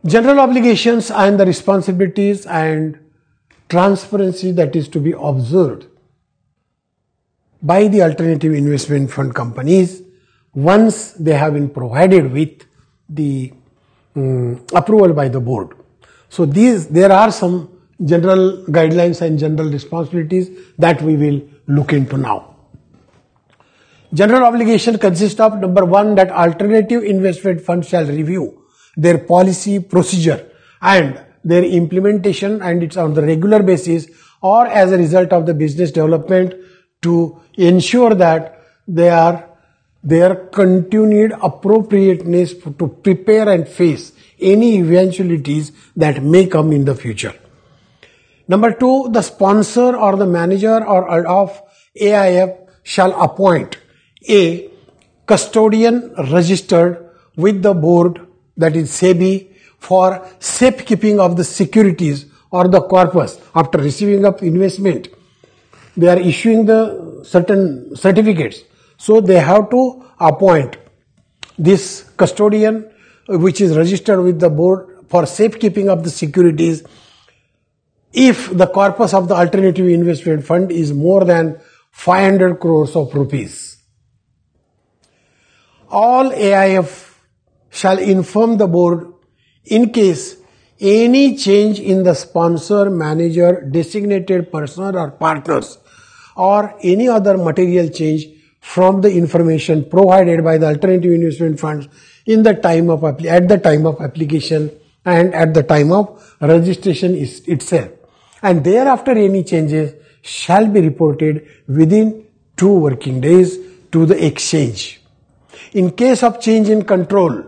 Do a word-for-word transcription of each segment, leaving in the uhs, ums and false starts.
General obligations and the responsibilities and transparency that is to be observed by the alternative investment fund companies once they have been provided with the um, approval by the board. So these, there are some general guidelines and general responsibilities that we will look into now. General obligation consists of number one, that alternative investment funds shall review their policy, procedure and their implementation, and it's on the regular basis or as a result of the business development, to ensure that they are their continued appropriateness to prepare and face any eventualities that may come in the future. Number two, the sponsor or the manager or of A I F shall appoint a custodian registered with the board, that is SEBI, for safekeeping of the securities or the corpus. After receiving of investment, they are issuing the certain certificates. So they have to appoint this custodian which is registered with the board for safekeeping of the securities if the corpus of the alternative investment fund is more than five hundred crores of rupees. All A I F shall inform the board in case any change in the sponsor, manager, designated person or partners, or any other material change from the information provided by the alternative investment funds in the time of at the time of application and at the time of registration is itself, and thereafter any changes shall be reported within two working days to the exchange. In case of change in control,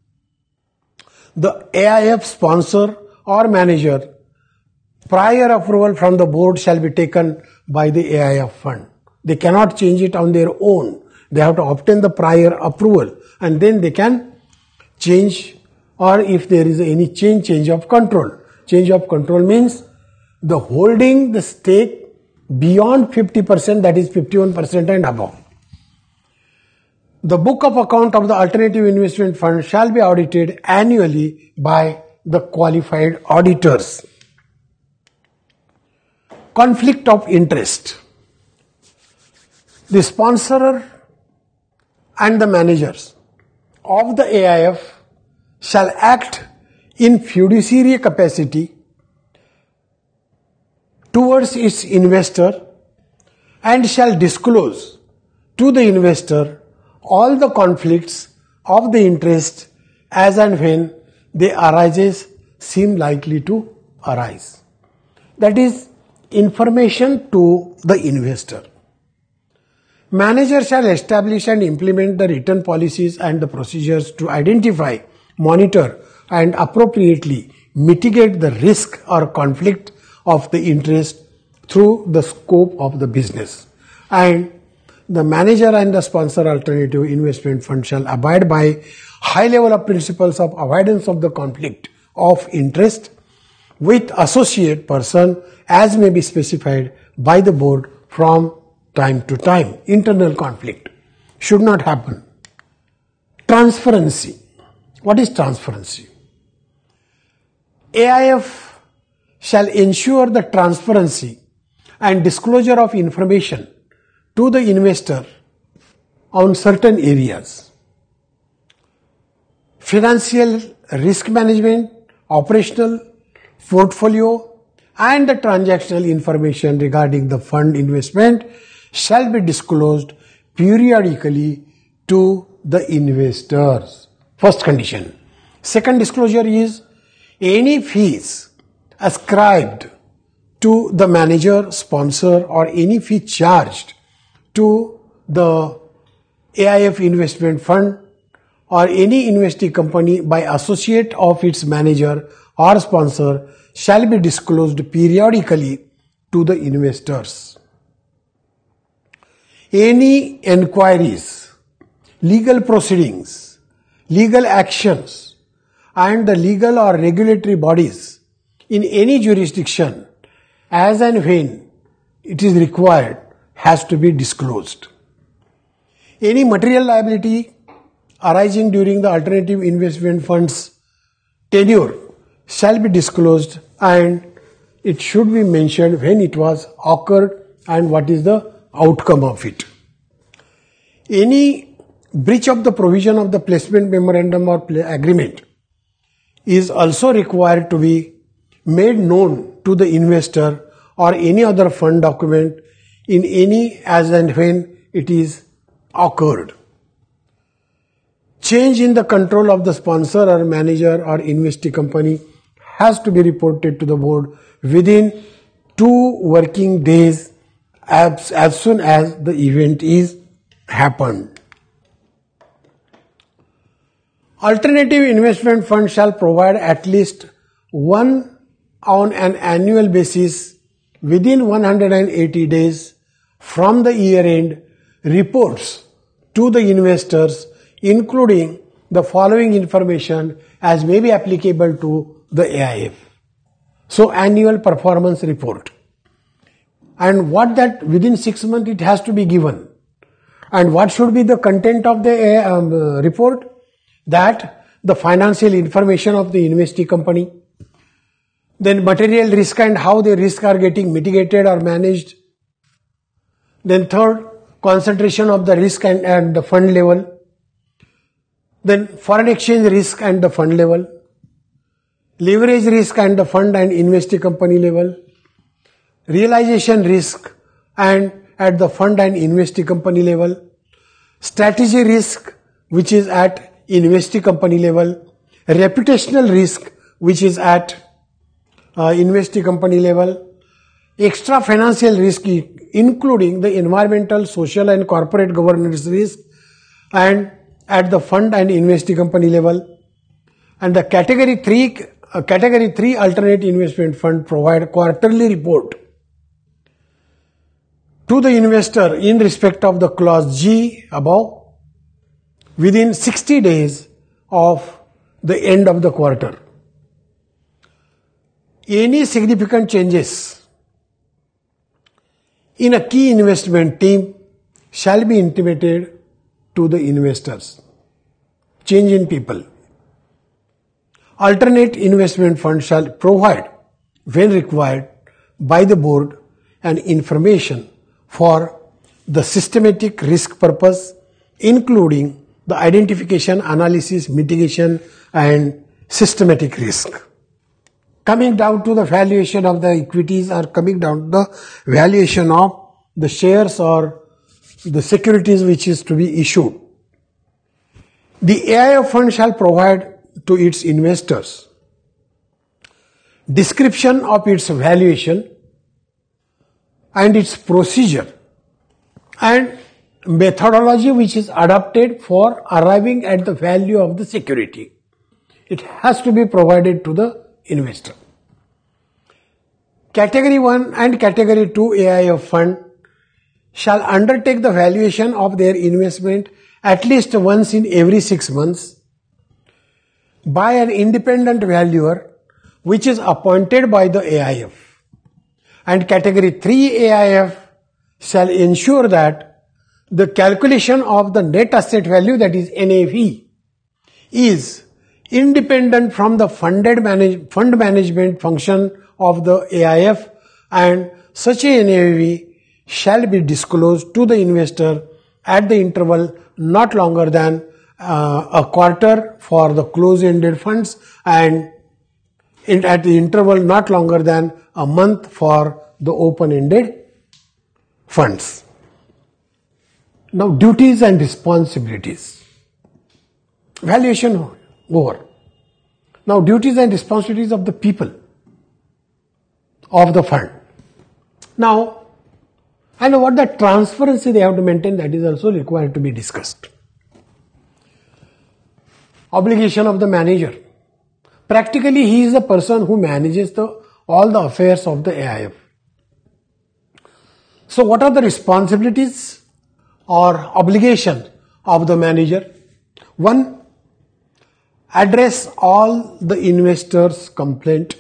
the A I F sponsor or manager, prior approval from the board shall be taken by the A I F fund. They cannot change it on their own. They have to obtain the prior approval and then they can change, or if there is any change, change of control. Change of control means the holding the stake beyond fifty percent, that is fifty-one percent and above. The book of account of the alternative investment fund shall be audited annually by the qualified auditors. Conflict of interest. The sponsor and the managers of the A I F shall act in fiduciary capacity towards its investor and shall disclose to the investor all the conflicts of the interest as and when they arises seem likely to arise. That is information to the investor. Manager shall establish and implement the written policies and the procedures to identify, monitor and appropriately mitigate the risk or conflict of the interest through the scope of the business. And the manager and the sponsor alternative investment fund shall abide by high level of principles of avoidance of the conflict of interest with associate person as may be specified by the board from time to time. Internal conflict should not happen. Transparency. What is transparency? A I F shall ensure the transparency and disclosure of information to the investor on certain areas. Financial risk management, operational, portfolio and the transactional information regarding the fund investment shall be disclosed periodically to the investors. First condition. Second disclosure is any fees ascribed to the manager, sponsor or any fee charged to the A I F investment fund or any investee company by associate of its manager or sponsor shall be disclosed periodically to the investors. Any enquiries, legal proceedings, legal actions and the legal or regulatory bodies in any jurisdiction as and when it is required has to be disclosed. Any material liability arising during the alternative investment fund's tenure shall be disclosed, and it should be mentioned when it was occurred and what is the outcome of it. Any breach of the provision of the placement memorandum or agreement is also required to be made known to the investor or any other fund document in any as and when it is occurred. Change in the control of the sponsor or manager or investee company has to be reported to the board within two working days as, as soon as the event is happened. Alternative investment fund shall provide at least one on an annual basis within one hundred eighty days from the year end reports to the investors, including the following information as may be applicable to the A I F. So annual performance report, and what that within six months it has to be given, and what should be the content of the um, report, that the financial information of the investee company, then material risk and how the risk are getting mitigated or managed, then third, concentration of the risk and at the fund level, then foreign exchange risk and the fund level, leverage risk and the fund and investee company level, realization risk and at the fund and investee company level, strategy risk which is at investee company level, reputational risk which is at uh, investee company level, extra financial risk including the environmental, social and corporate governance risk and at the fund and investee company level, and the category three uh, category three alternate investment fund provide quarterly report to the investor in respect of the clause G above within sixty days of the end of the quarter. Any significant changes in a key investment team shall be intimated to the investors. Change in people. Alternate investment fund shall provide, when required by the board, an information for the systematic risk purpose, including the identification, analysis, mitigation and systematic risk. Coming down to the valuation of the equities or coming down to the valuation of the shares or the securities which is to be issued. The A I F fund shall provide to its investors description of its valuation and its procedure and methodology which is adopted for arriving at the value of the security. It has to be provided to the investor. Category one and Category two A I F fund shall undertake the valuation of their investment at least once in every six months by an independent valuer which is appointed by the A I F. And Category three A I F shall ensure that the calculation of the net asset value, that is N A V, is independent from the funded manage, fund management function of the A I F, and such a N A V shall be disclosed to the investor at the interval not longer than uh, a quarter for the close-ended funds and in, at the interval not longer than a month for the open-ended funds. Now, duties and responsibilities. Valuation over. Now, duties and responsibilities of the people of the fund. Now, and what the transparency they have to maintain, that is also required to be discussed. Obligation of the manager. Practically, he is the person who manages the all the affairs of the A I F. So, what are the responsibilities or obligation of the manager? One, address all the investors' complaint.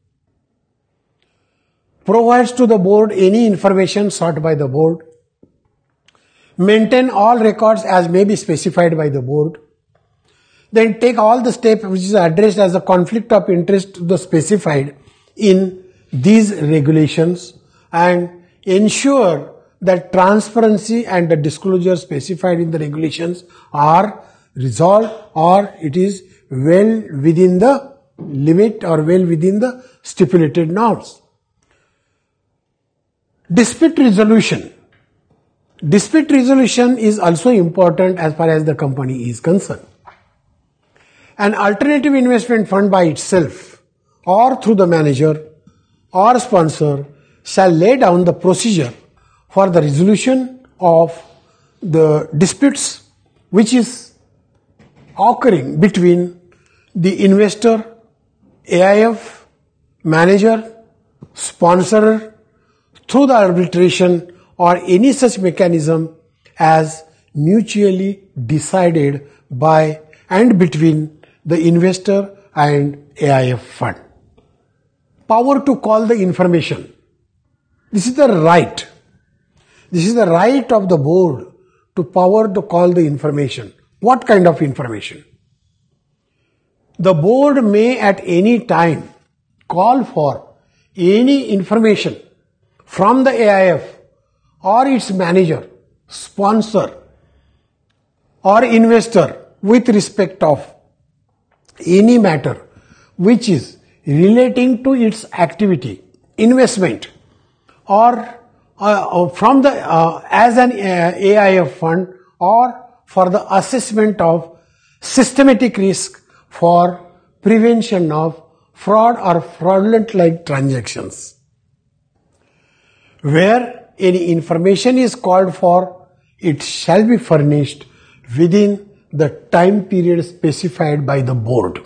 Provides to the board any information sought by the board. Maintain all records as may be specified by the board. then take all the steps which is addressed as a conflict of interest to the specified in these regulations and ensure that transparency and the disclosure specified in the regulations are resolved or it is well within the limit or well within the stipulated norms. Dispute resolution. Dispute resolution is also important as far as the company is concerned. An alternative investment fund by itself or through the manager or sponsor shall lay down the procedure for the resolution of the disputes which is occurring between the investor, A I F, manager, sponsor through the arbitration or any such mechanism as mutually decided by and between the investor and A I F fund. Power to call the information. This is the right. This is the right of the board to power to call the information. What kind of information? The board may at any time call for any information from the A I F or its manager, sponsor or investor with respect of any matter which is relating to its activity, investment or uh, from the uh, as an uh, A I F fund or for the assessment of systematic risk for prevention of fraud or fraudulent like transactions. Where any information is called for, it shall be furnished within the time period specified by the board.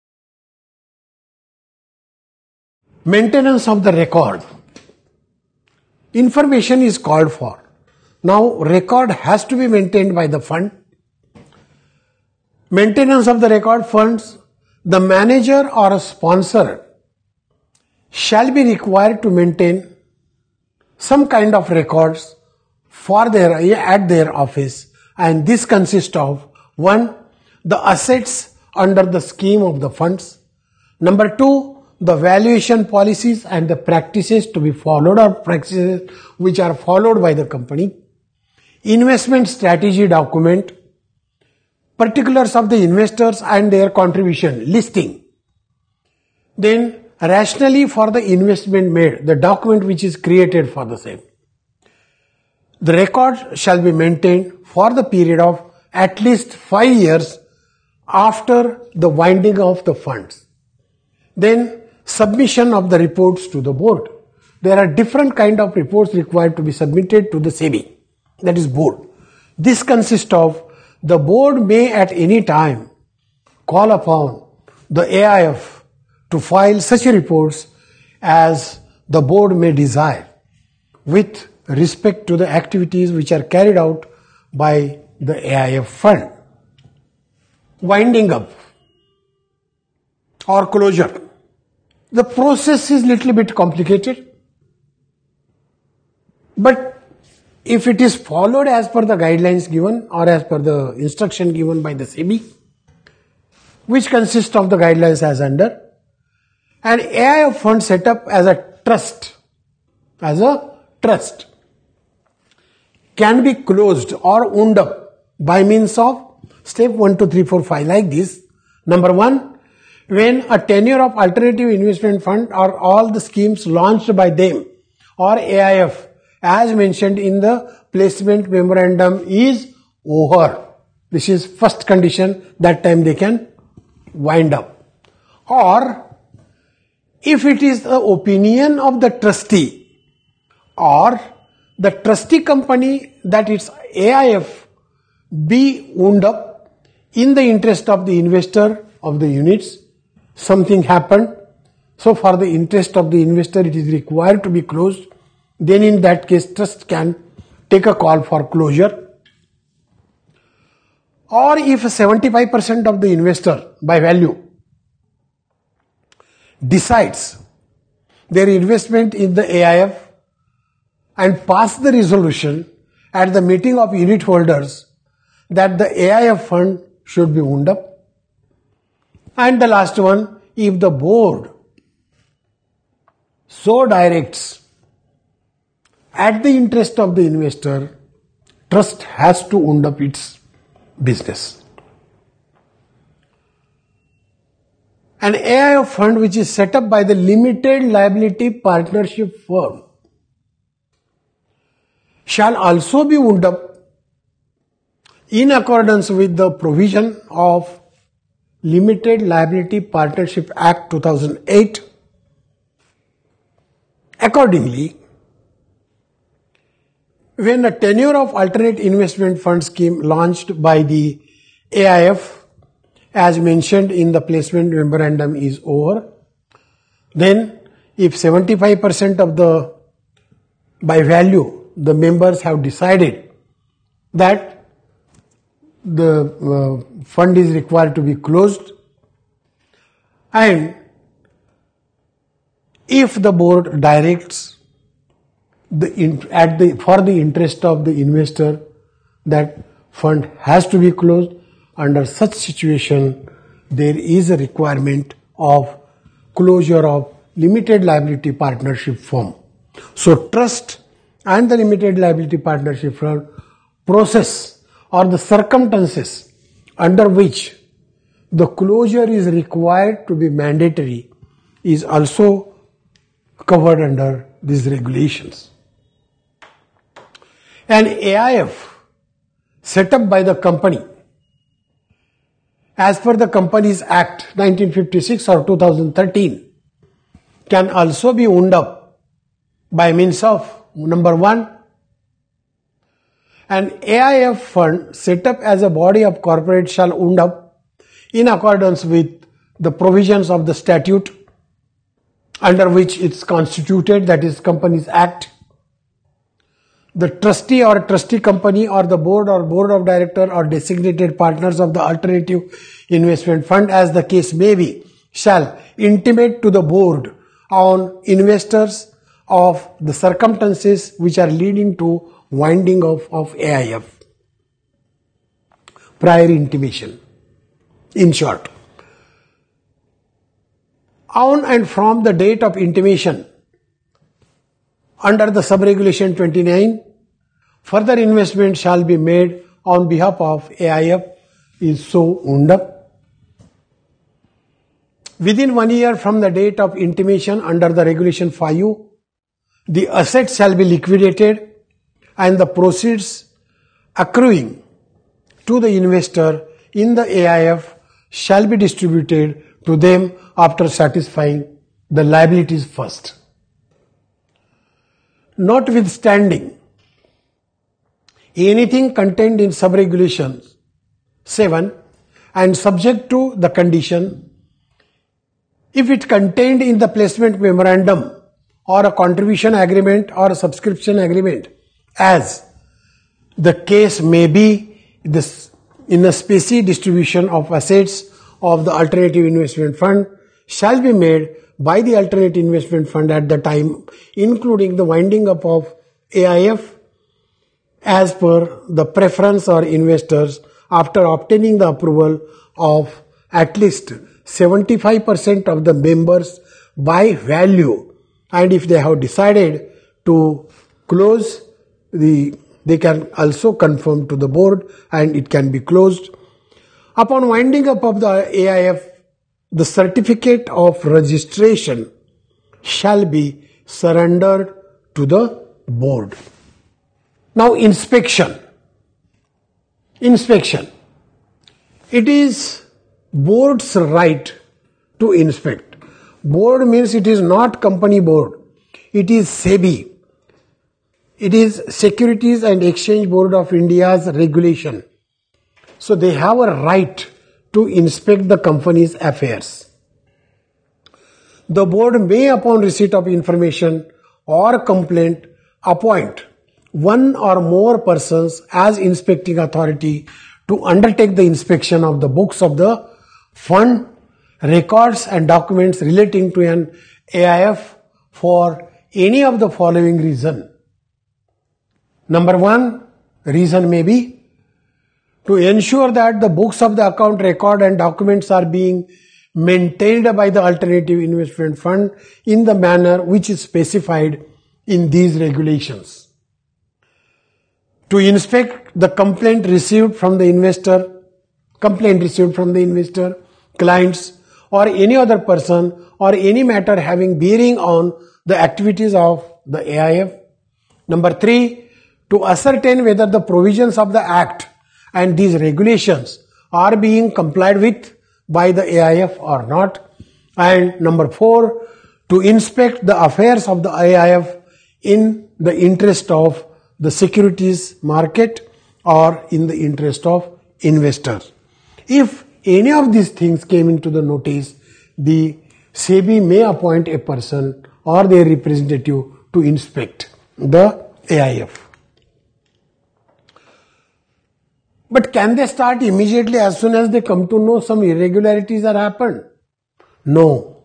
Maintenance of the record. Information is called for. Now, record has to be maintained by the fund. Maintenance of the record funds, the manager or a sponsor shall be required to maintain some kind of records for their at their office, and this consists of one, the assets under the scheme of the funds. Number two, the valuation policies and the practices to be followed or practices which are followed by the company. Investment strategy document, particulars of the investors and their contribution, listing. Then rationally for the investment made, the document which is created for the same. The record shall be maintained for the period of at least five years after the winding of the funds. Then submission of the reports to the board. There are different kind of reports required to be submitted to the SEBI, that is board. This consists of the board may at any time call upon the A I F to file such reports as the board may desire with respect to the activities which are carried out by the A I F fund. Winding up or closure. The process is little bit complicated, but if it is followed as per the guidelines given or as per the instruction given by the SEBI, which consists of the guidelines as under, an A I F fund set up as a trust, as a trust, can be closed or wound up by means of step one, two, three, four, five like this. Number one, when a tenure of alternative investment fund or all the schemes launched by them or A I F as mentioned in the placement memorandum is over. This is first condition, that time they can wind up. Or if it is the opinion of the trustee or the trustee company that its A I F be wound up in the interest of the investor of the units, something happened, so for the interest of the investor it is required to be closed, then in that case trust can take a call for closure. Or if seventy-five percent of the investor by value decides their investment in the A I F and pass the resolution at the meeting of unit holders that the A I F fund should be wound up, And the last one, if the board so directs at the interest of the investor, trust has to wound up its business. An A I F fund which is set up by the limited liability partnership firm shall also be wound up in accordance with the provision of Limited Liability Partnership Act two thousand eight. Accordingly, when a tenure of alternate investment fund scheme launched by the A I F as mentioned in the placement memorandum is over, then if seventy-five percent of the by value the members have decided that the uh, fund is required to be closed, and if the board directs the at the for the interest of the investor that fund has to be closed, under such situation there is a requirement of closure of limited liability partnership firm. So trust and the limited liability partnership firm process or the circumstances under which the closure is required to be mandatory is also covered under these regulations. An A I F set up by the company as per the Companies Act nineteen fifty-six or two thousand thirteen can also be wound up by means of, number one, an A I F fund set up as a body of corporate shall wound up in accordance with the provisions of the statute under which it's constituted, that is Companies Act. The trustee or trustee company or the board or board of director or designated partners of the alternative investment fund, as the case may be, shall intimate to the board on investors of the circumstances which are leading to winding off of A I F. Prior intimation. In short, on and from the date of intimation under the sub-regulation twenty-nine, further investment shall be made on behalf of A I F is so wound up. Within one year from the date of intimation under the regulation five, the assets shall be liquidated and the proceeds accruing to the investor in the A I F shall be distributed to them after satisfying the liabilities first. Notwithstanding anything contained in sub-regulation seven and subject to the condition, if it contained in the placement memorandum or a contribution agreement or a subscription agreement, as the case may be, this in a specie distribution of assets of the alternative investment fund shall be made by the alternative investment fund at the time, including the winding up of A I F as per the preference or investors after obtaining the approval of at least seventy-five percent of the members by value, and if they have decided to close the, they can also confirm to the board and it can be closed. Upon winding up of the A I F, the certificate of registration shall be surrendered to the board. Now inspection. Inspection. It is board's right to inspect. Board means it is not company board. It is SEBI. It is Securities and Exchange Board of India's regulation. So they have a right to inspect the company's affairs. The board may, upon receipt of information or complaint, appoint one or more persons as inspecting authority to undertake the inspection of the books of the fund, records and documents relating to an A I F for any of the following reason. Number one, reason may be to ensure that the books of the account, record and documents are being maintained by the alternative investment fund in the manner which is specified in these regulations. To inspect the complaint received from the investor, complaint received from the investor, clients, or any other person, or any matter having bearing on the activities of the A I F. Number three, to ascertain whether the provisions of the Act and these regulations are being complied with by the A I F or not. And number four, to inspect the affairs of the A I F in the interest of the securities market or in the interest of investors. If any of these things came into the notice, the SEBI may appoint a person or their representative to inspect the A I F. But can they start immediately as soon as they come to know some irregularities are happened? No.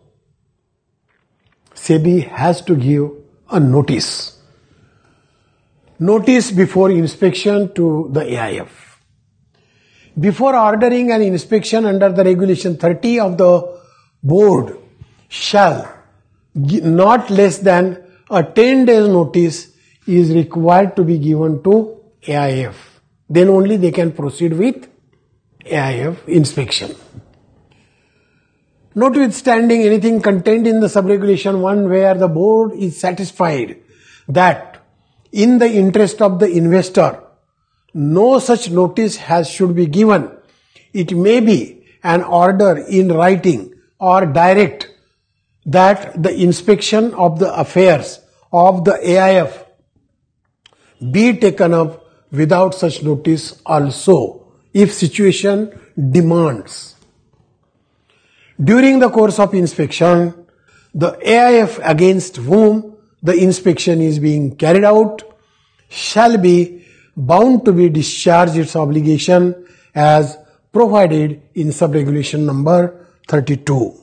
SEBI has to give a notice. Notice before inspection to the A I F. Before ordering an inspection under the regulation thirty of the board shall not less than a ten days notice is required to be given to A I F. Then only they can proceed with A I F inspection. Notwithstanding anything contained in the sub-regulation one where the board is satisfied that in the interest of the investor, no such notice has should be given, it may be an order in writing or direct that the inspection of the affairs of the A I F be taken up without such notice also, if situation demands. During the course of inspection, the A I F against whom the inspection is being carried out shall be bound to be discharged its obligation as provided in sub-regulation number thirty-two.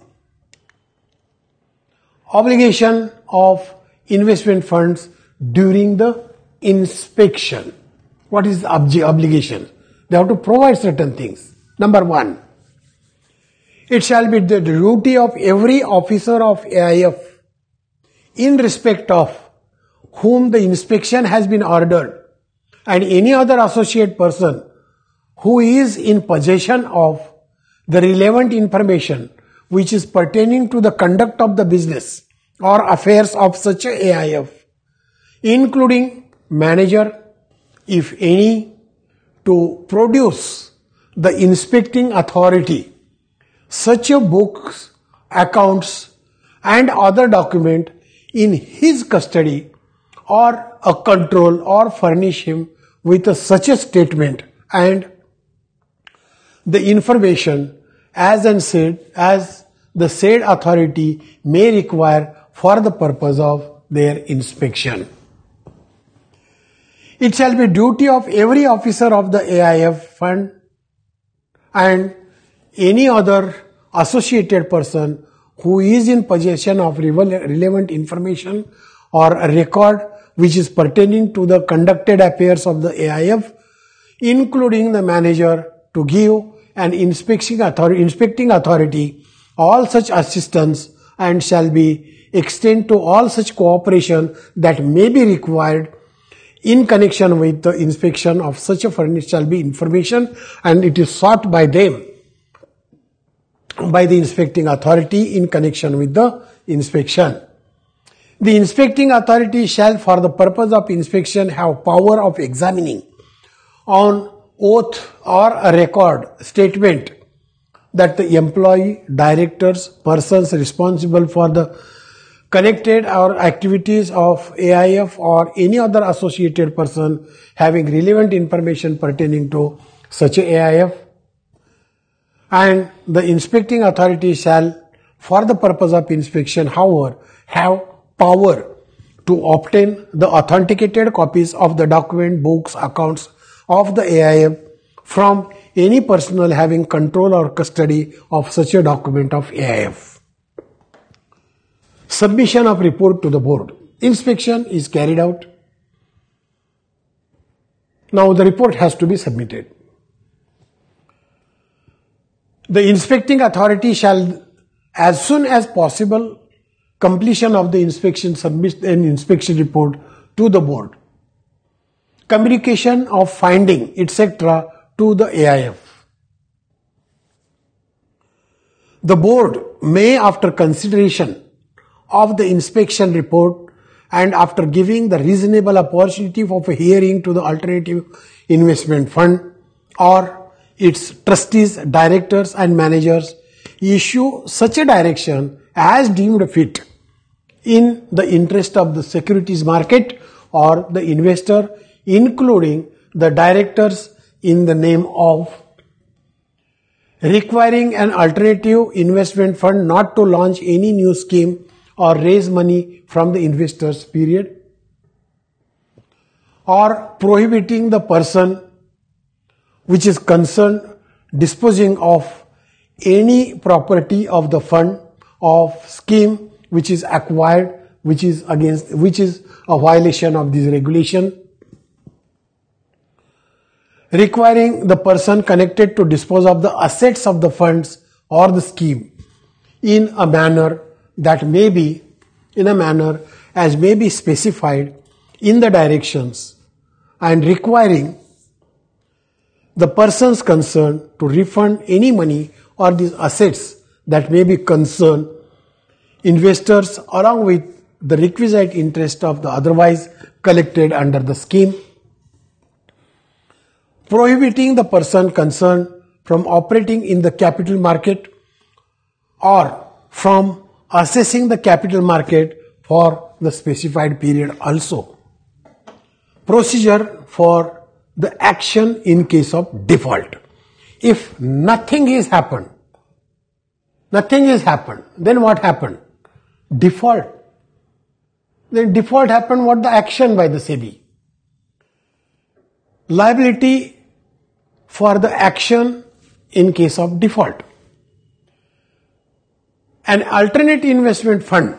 Obligation of investment funds during the inspection. What is the obligation? They have to provide certain things. Number one, it shall be the duty of every officer of A I F in respect of whom the inspection has been ordered and any other associate person who is in possession of the relevant information which is pertaining to the conduct of the business or affairs of such a A I F, including manager, if any, to produce the inspecting authority such a books, accounts and other document in his custody or a control or furnish him with a, such a statement and the information as and said as the said authority may require for the purpose of their inspection. It shall be duty of every officer of the A I F fund and any other associated person who is in possession of relevant information or a record which is pertaining to the conducted affairs of the A I F, including the manager, to give an inspecting authority, inspecting authority all such assistance and shall be extend to all such cooperation that may be required in connection with the inspection of such a furnished shall be information, and it is sought by them, by the inspecting authority in connection with the inspection. The inspecting authority shall for the purpose of inspection have power of examining on oath or a record statement that the employee, directors, persons responsible for the connected or activities of A I F or any other associated person having relevant information pertaining to such a A I F, and the inspecting authority shall for the purpose of inspection however have power to obtain the authenticated copies of the document, books, accounts of the A I F from any personnel having control or custody of such a document of A I F. Submission of report to the board. Inspection is carried out. Now the report has to be submitted. The inspecting authority shall as soon as possible completion of the inspection, submit an inspection report to the board, communication of finding, et cetera to the A I F. The board may, after consideration of the inspection report and after giving the reasonable opportunity of a hearing to the alternative investment fund or its trustees, directors and managers, issue such a direction as deemed fit in the interest of the securities market or the investor, including the directors in the name of, requiring an alternative investment fund not to launch any new scheme or raise money from the investors, period, or prohibiting the person which is concerned disposing of any property of the fund of scheme which is acquired, which is against, which is a violation of this regulation, requiring the person connected to dispose of the assets of the funds or the scheme in a manner that may be, in a manner as may be specified in the directions, and requiring the persons concerned to refund any money or these assets that may be concerned investors along with the requisite interest of the otherwise collected under the scheme, prohibiting the person concerned from operating in the capital market or from assessing the capital market for the specified period also. Procedure for the action in case of default. If nothing has happened, nothing has happened, then what happened? Default. Then default happened, what the action by the SEBI? Liability for the action in case of default. An alternate investment fund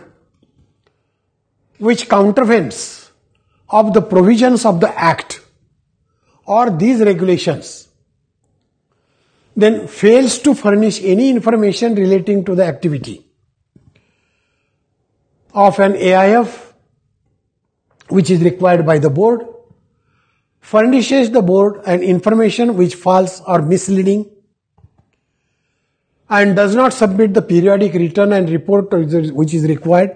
which countervenes of the provisions of the Act or these regulations then fails to furnish any information relating to the activity of an A I F which is required by the board, furnishes the board an information which false or misleading, and does not submit the periodic return and report which is required,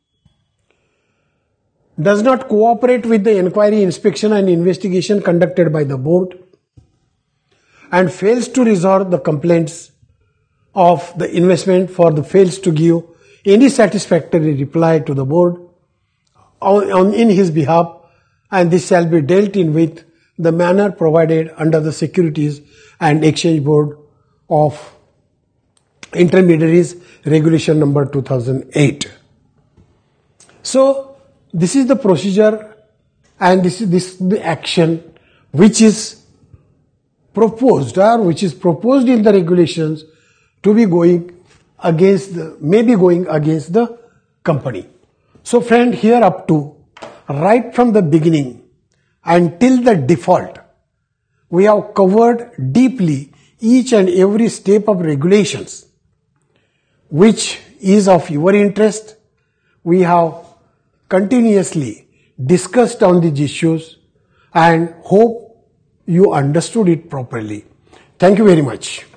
does not cooperate with the inquiry, inspection and investigation conducted by the board, and fails to resolve the complaints of the investment for the fails to give any satisfactory reply to the board on, on in his behalf, and this shall be dealt in with the manner provided under the Securities and Exchange Board of Intermediaries Regulation number two thousand eight. So this is the procedure and this is this the action which is proposed or which is proposed in the regulations to be going against the, may be going against the company. So friend, here up to right from the beginning until the default, we have covered deeply each and every step of regulations which is of your interest. We have continuously discussed on these issues and hope you understood it properly. Thank you very much.